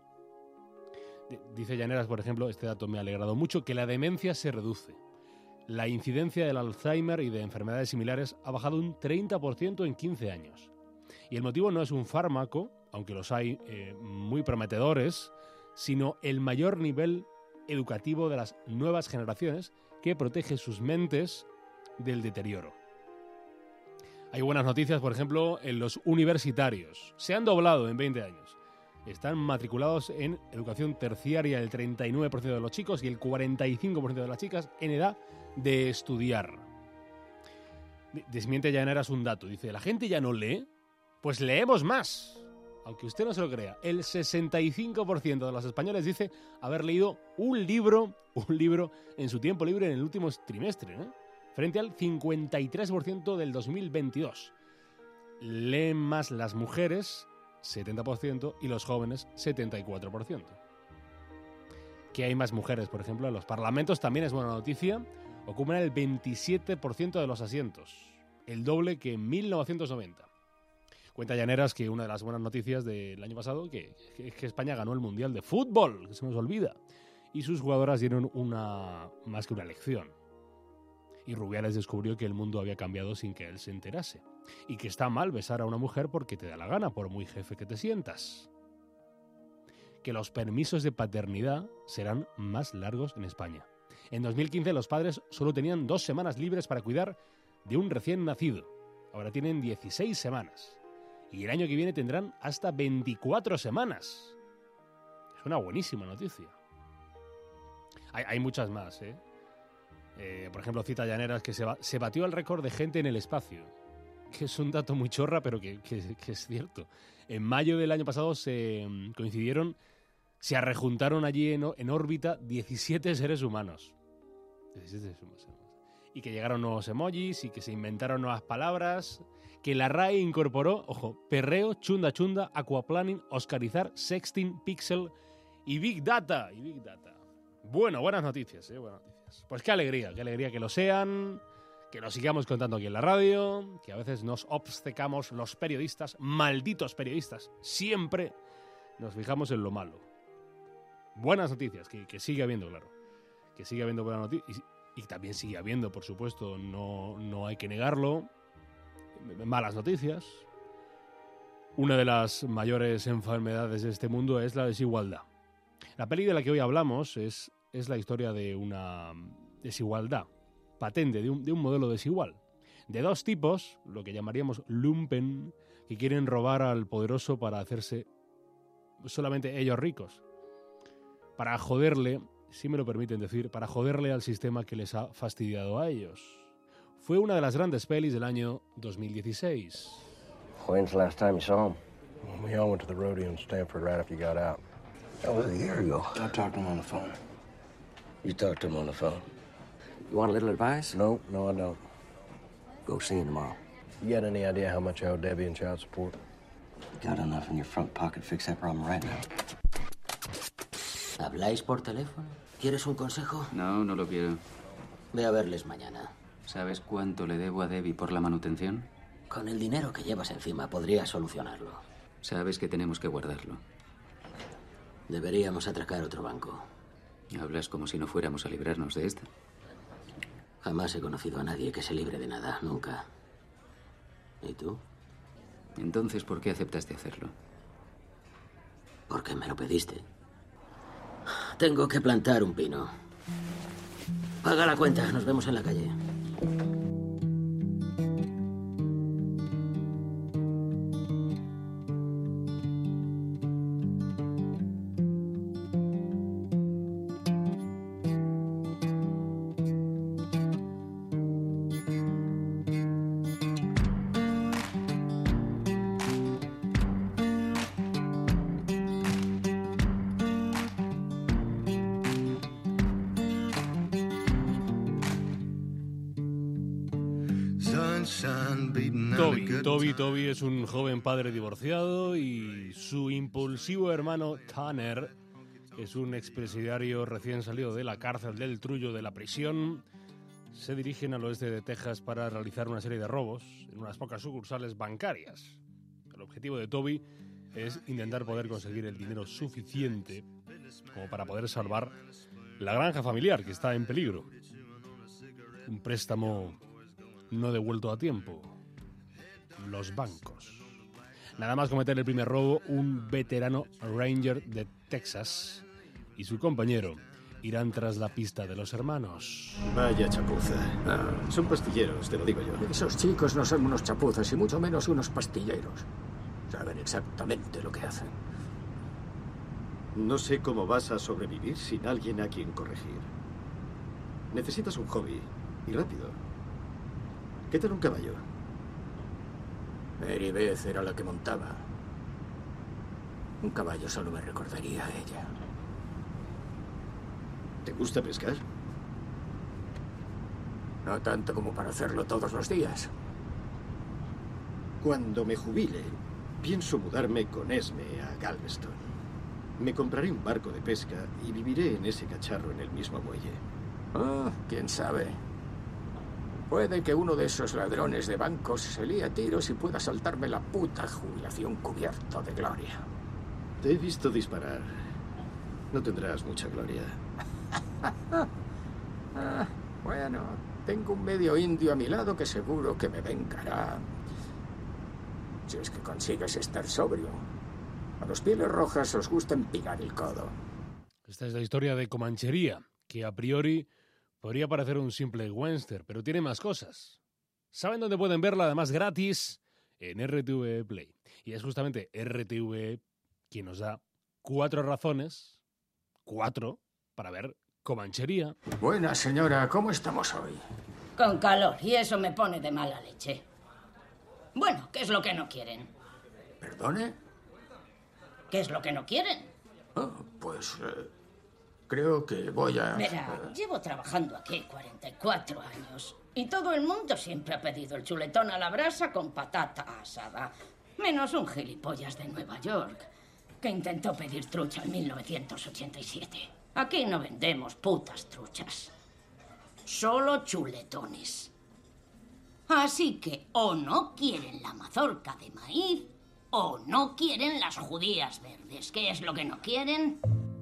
Dice Llaneras, por ejemplo, este dato me ha alegrado mucho, que la demencia se reduce. La incidencia del Alzheimer y de enfermedades similares ha bajado un treinta por ciento en quince años. Y el motivo no es un fármaco, aunque los hay eh, muy prometedores, sino el mayor nivel educativo de las nuevas generaciones que protege sus mentes del deterioro. Hay buenas noticias, por ejemplo, en los universitarios. Se han doblado en veinte años. Están matriculados en educación terciaria el treinta y nueve por ciento de los chicos y el cuarenta y cinco por ciento de las chicas en edad de estudiar. Desmiente Llaneras un dato. Dice, ¿la gente ya no lee? Pues leemos más. Aunque usted no se lo crea, el sesenta y cinco por ciento de los españoles dice haber leído un libro, un libro en su tiempo libre en el último trimestre, ¿eh? Frente al cincuenta y tres por ciento del dos mil veintidós. Leen más las mujeres, setenta por ciento, y los jóvenes, setenta y cuatro por ciento. Que hay más mujeres, por ejemplo, en los parlamentos también es buena noticia. Ocupan el veintisiete por ciento de los asientos, el doble que en mil novecientos noventa. Cuenta Llaneras que una de las buenas noticias del año pasado que, que, que España ganó el Mundial de Fútbol, que se nos olvida, y sus jugadoras dieron una más que una lección. Y Rubiales descubrió que el mundo había cambiado sin que él se enterase, y que está mal besar a una mujer porque te da la gana, por muy jefe que te sientas. Que los permisos de paternidad serán más largos en España. En dos mil quince los padres solo tenían dos semanas libres para cuidar de un recién nacido. Ahora tienen dieciséis semanas. Y el año que viene tendrán hasta veinticuatro semanas. Es una buenísima noticia. Hay, hay muchas más, ¿eh? Eh, por ejemplo, cita Llaneras que se, va, se batió el récord de gente en el espacio. Que es un dato muy chorra, pero que, que, que es cierto. En mayo del año pasado se um, coincidieron, se arrejuntaron allí en, en órbita diecisiete seres humanos. diecisiete seres humanos. Y que llegaron nuevos emojis y que se inventaron nuevas palabras. Que la R A E incorporó, ojo, perreo, chunda chunda, aquaplaning, oscarizar, sexting, pixel y big data. Y big data. Bueno, buenas noticias, ¿eh? Buenas noticias. Pues qué alegría, qué alegría que lo sean, que lo sigamos contando aquí en la radio, que a veces nos obcecamos los periodistas, malditos periodistas, siempre nos fijamos en lo malo. Buenas noticias, que, que sigue habiendo, claro, que sigue habiendo buenas noticias y, y también sigue habiendo, por supuesto, no, no hay que negarlo, malas noticias. Una de las mayores enfermedades de este mundo es la desigualdad. La peli de la que hoy hablamos es, es la historia de una desigualdad patente, de un, de un modelo desigual. De dos tipos, lo que llamaríamos lumpen, que quieren robar al poderoso para hacerse solamente ellos ricos. Para joderle, si me lo permiten decir, para joderle al sistema que les ha fastidiado a ellos. Fue una de las grandes pelis del año dos mil dieciséis. When's the last time you saw him? Well, we all went to the rodeo in Stanford right after you got out. That was a year ago. I talked to him on the phone. You talked to him on the phone? You want a little advice? No, no, I don't. Go see him tomorrow. You got any idea how much I owe Debbie in child support? You got enough in your front pocket to fix that problem right now. ¿Habláis por teléfono? ¿Quieres un consejo? No, no lo quiero. Ve a verles mañana. ¿Sabes cuánto le debo a Debbie por la manutención? Con el dinero que llevas encima podrías solucionarlo. Sabes que tenemos que guardarlo. Deberíamos atracar otro banco. Hablas como si no fuéramos a librarnos de esta. Jamás he conocido a nadie que se libre de nada, nunca. ¿Y tú? Entonces, ¿por qué aceptaste hacerlo? Porque me lo pediste. Tengo que plantar un pino. Paga la cuenta, nos vemos en la calle. Toby, Toby, Toby es un joven padre divorciado y su impulsivo hermano Tanner es un expresidiario recién salido de la cárcel del Trullo de la prisión. Se dirigen al oeste de Texas para realizar una serie de robos en unas pocas sucursales bancarias. El objetivo de Toby es intentar poder conseguir el dinero suficiente como para poder salvar la granja familiar que está en peligro. Un préstamo no devuelto a tiempo. Los bancos. Nada más cometer el primer robo, un veterano Ranger de Texas y su compañero irán tras la pista de los hermanos. Vaya chapuza. Ah, son pastilleros, te lo digo yo. Esos chicos no son unos chapuzas y mucho menos unos pastilleros. Saben exactamente lo que hacen. No sé cómo vas a sobrevivir sin alguien a quien corregir. Necesitas un hobby, y rápido. ¿Qué tal un caballo? Mary Beth era la que montaba. Un caballo solo me recordaría a ella. ¿Te gusta pescar? No tanto como para hacerlo todos los días. Cuando me jubile, pienso mudarme con Esme a Galveston. Me compraré un barco de pesca y viviré en ese cacharro en el mismo muelle. Ah, quién sabe. Puede que uno de esos ladrones de bancos se líe a tiros y pueda saltarme la puta jubilación cubierto de gloria. Te he visto disparar. No tendrás mucha gloria. ah, bueno, tengo un medio indio a mi lado que seguro que me vengará. Si es que consigues estar sobrio. A los pieles rojas os gusta empinar el codo. Esta es la historia de Comanchería, que a priori podría parecer un simple western, pero tiene más cosas. ¿Saben dónde pueden verla, además gratis? En R T V Play. Y es justamente R T V quien nos da cuatro razones, cuatro, para ver Comanchería. Buena señora, ¿cómo estamos hoy? Con calor, y eso me pone de mala leche. Bueno, ¿qué es lo que no quieren? ¿Perdone? ¿Qué es lo que no quieren? Oh, pues eh, creo que voy a... Verá, llevo trabajando aquí cuarenta y cuatro años y todo el mundo siempre ha pedido el chuletón a la brasa con patata asada. Menos un gilipollas de Nueva York que intentó pedir trucha en mil novecientos ochenta y siete. Aquí no vendemos putas truchas. Solo chuletones. Así que o no quieren la mazorca de maíz o no quieren las judías verdes. ¿Qué es lo que no quieren?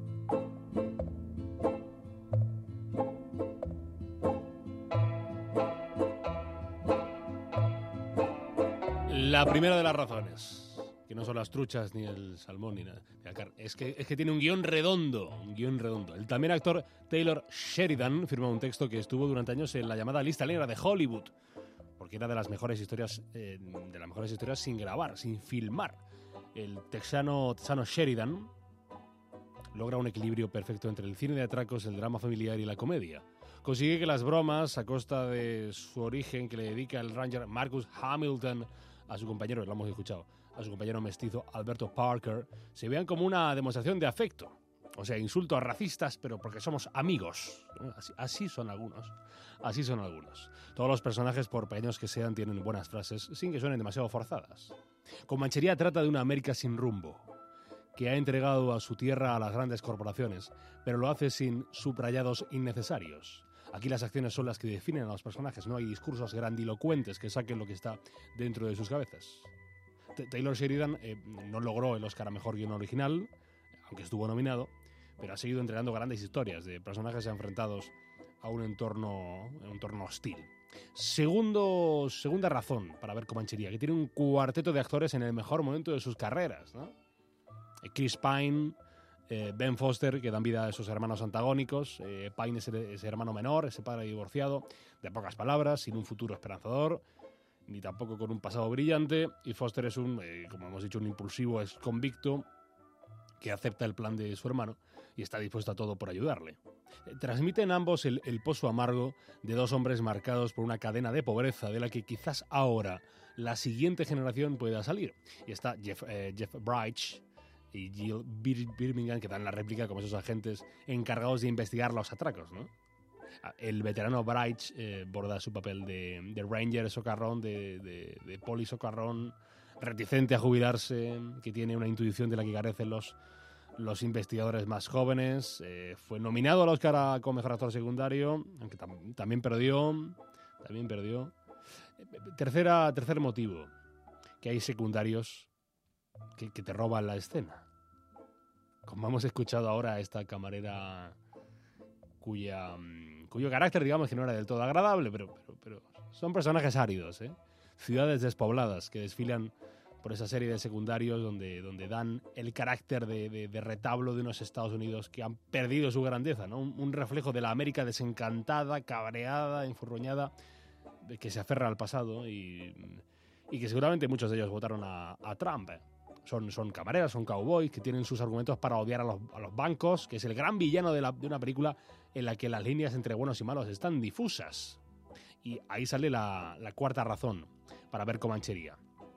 La primera de las razones, que no son las truchas ni el salmón ni nada, ni la carne, es que, es que tiene un guión redondo, un guión redondo. El también actor Taylor Sheridan firmó un texto que estuvo durante años en la llamada lista negra de Hollywood, porque era de las mejores historias, eh, de las mejores historias sin grabar, sin filmar. El texano, texano Sheridan logra un equilibrio perfecto entre el cine de atracos, el drama familiar y la comedia. Consigue que las bromas, a costa de su origen que le dedica el Ranger Marcus Hamilton a su compañero, lo hemos escuchado, a su compañero mestizo Alberto Parker, se vean como una demostración de afecto. O sea, insultos racistas, pero porque somos amigos. Así, así son algunos. Así son algunos. Todos los personajes, por pequeños que sean, tienen buenas frases, sin que suenen demasiado forzadas. Comanchería trata de una América sin rumbo, que ha entregado a su tierra a las grandes corporaciones, pero lo hace sin subrayados innecesarios. Aquí las acciones son las que definen a los personajes, no hay discursos grandilocuentes que saquen lo que está dentro de sus cabezas. T- Taylor Sheridan eh, no logró el Oscar a Mejor Guion Original, aunque estuvo nominado, pero ha seguido entregando grandes historias de personajes enfrentados a un entorno, un entorno hostil. Segundo, segunda razón para ver Comanchería, que tiene un cuarteto de actores en el mejor momento de sus carreras, ¿no? Chris Pine, eh, Ben Foster, que dan vida a esos hermanos antagónicos. Eh, Pine es ese, ese hermano menor, ese padre divorciado, de pocas palabras, sin un futuro esperanzador, ni tampoco con un pasado brillante. Y Foster es un, eh, como hemos dicho, un impulsivo ex convicto que acepta el plan de su hermano y está dispuesto a todo por ayudarle. Eh, transmiten ambos el, el pozo amargo de dos hombres marcados por una cadena de pobreza de la que quizás ahora la siguiente generación pueda salir. Y está Jeff, eh, Jeff Bridges y Jill Bir- Birmingham, que dan la réplica como esos agentes encargados de investigar los atracos, ¿no? El veterano Bridges eh, borda su papel de, de Ranger socarrón, de, de, de poli socarrón, reticente a jubilarse, que tiene una intuición de la que carecen los, los investigadores más jóvenes. Eh, fue nominado al Oscar a, como mejor actor secundario, aunque tam, también perdió. También perdió. Tercera, tercer motivo, que hay secundarios que, que te roban la escena. Como hemos escuchado ahora a esta camarera cuya, cuyo carácter, digamos, que no era del todo agradable, pero, pero, pero son personajes áridos, ¿eh? Ciudades despobladas que desfilan por esa serie de secundarios donde, donde dan el carácter de, de, de retablo de unos Estados Unidos que han perdido su grandeza, ¿no? Un, un reflejo de la América desencantada, cabreada, enfurruñada, que se aferra al pasado y, y que seguramente muchos de ellos votaron a, a Trump. Son, son camareras, son cowboys que tienen sus argumentos para odiar a los, a los bancos, que es el gran villano de, la, de una película en la que las líneas entre buenos y malos están difusas. Y ahí sale la, la cuarta razón para ver Comanchería.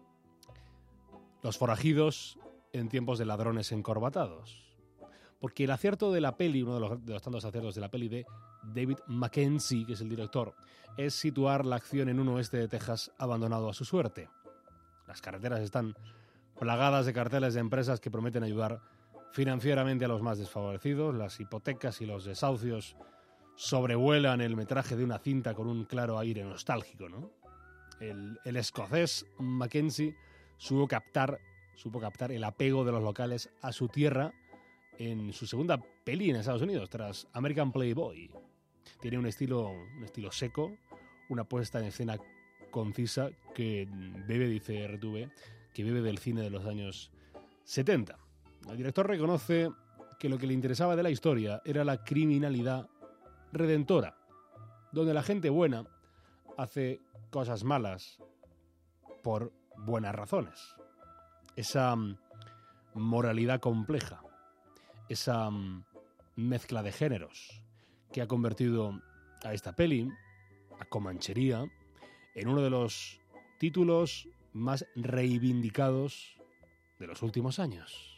Los forajidos en tiempos de ladrones encorbatados. Porque el acierto de la peli, uno de los, de los tantos aciertos de la peli de David Mackenzie, que es el director, es situar la acción en un oeste de Texas abandonado a su suerte. Las carreteras están plagadas de carteles de empresas que prometen ayudar financieramente a los más desfavorecidos. Las hipotecas y los desahucios sobrevuelan el metraje de una cinta con un claro aire nostálgico, ¿no? El, el escocés Mackenzie supo captar, supo captar el apego de los locales a su tierra en su segunda peli en Estados Unidos, tras American Playboy. Tiene un estilo, un estilo seco, una puesta en escena concisa que bebe, dice R T V, que bebe del cine de los años setenta. El director reconoce que lo que le interesaba de la historia era la criminalidad redentora, donde la gente buena hace cosas malas por buenas razones. Esa um, moralidad compleja, esa um, mezcla de géneros que ha convertido a esta peli, a Comanchería, en uno de los títulos más reivindicados de los últimos años.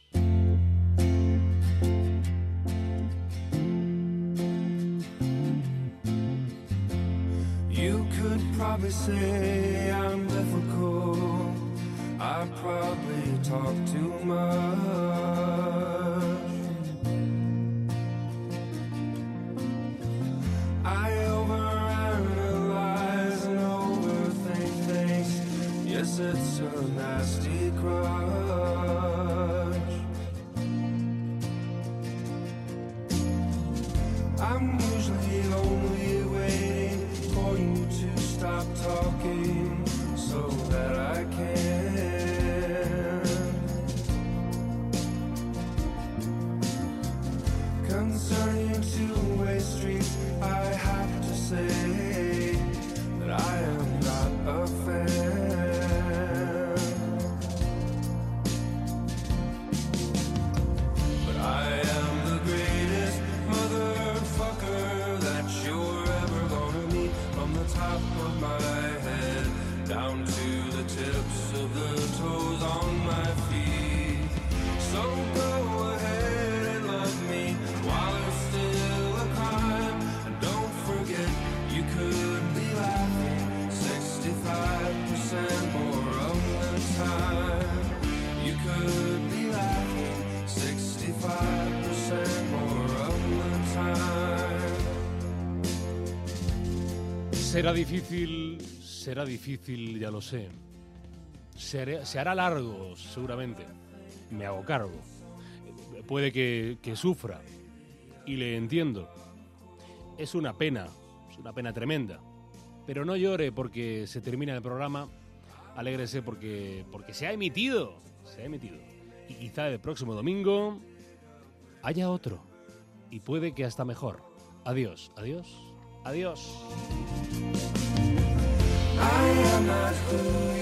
You could probably say I'm difficult. I probably talk too much. I overanalyze and overthink things. Yes, it's a nasty crush. I'm usually only waiting for you to stop talking so that I can. Concerning two-way streets, I have to say that I am not a fan. But I am the greatest motherfucker that you're ever gonna meet. From the top of my head down to the tips of the toes on my feet. So go ahead and love me while it's still a crime. And don't forget you could be laughing sixty-five percent more of the time. You could be laughing sixty-five percent more of the time. Será difícil, será difícil, ya lo sé. Seré- se hará largo, seguramente. Me hago cargo. Puede que, que sufra. Y le entiendo. Es una pena, es una pena tremenda. Pero no llore porque se termina el programa. Alégrese porque, porque se ha emitido. Se ha emitido. Y quizá el próximo domingo haya otro. Y puede que hasta mejor. Adiós, adiós, adiós. I am not who